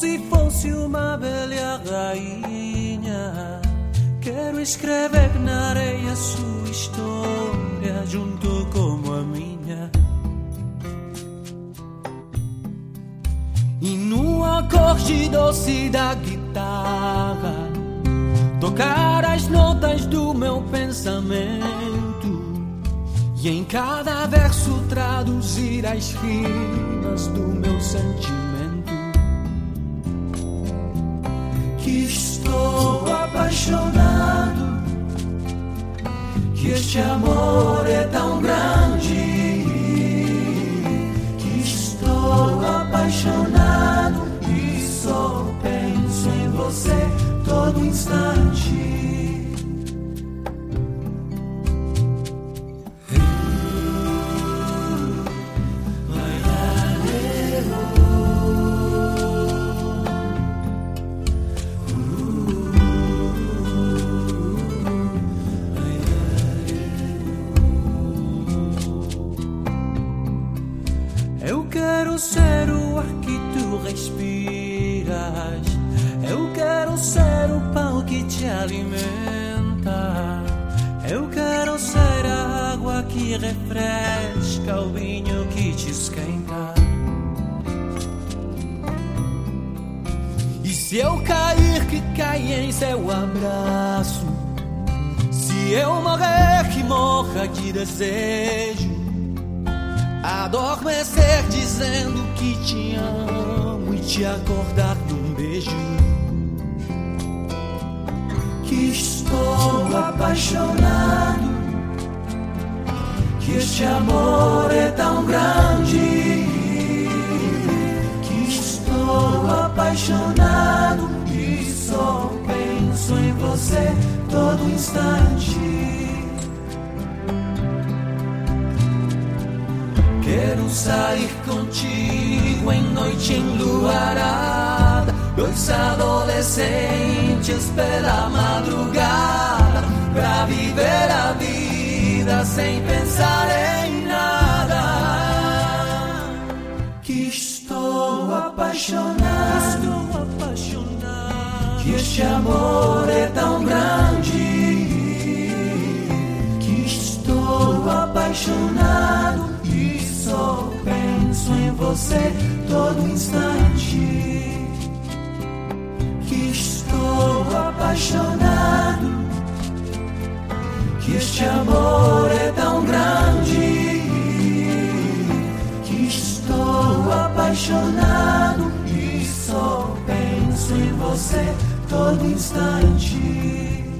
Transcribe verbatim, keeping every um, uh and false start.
se fosse uma velha rainha, quero escrever na areia sua história, junto como a minha. E no acorde doce da guitarra, tocar as notas do meu pensamento, e em cada verso traduzir as rimas do meu sentimento. Que estou apaixonado, que este amor é tão grande, que estou apaixonado e só penso em você todo instante. Eu quero ser o ar que tu respiras, eu quero ser o pão que te alimenta, eu quero ser a água que refresca, o vinho que te esquenta. E se eu cair, que caia em seu abraço, se eu morrer, que morra de desejo, adormecer dizendo que te amo e te acordar num beijo. Que estou apaixonado, que este amor é tão grande, que estou apaixonado e só penso em você todo instante. Quero sair contigo em noite enluarada, dois adolescentes pela madrugada, pra viver a vida sem pensar em nada. Que estou apaixonado, estou apaixonado, que este amor é tão grande, que estou apaixonado e só penso em você todo instante. Que estou apaixonado, que este amor é tão grande, que estou apaixonado e só penso em você todo instante.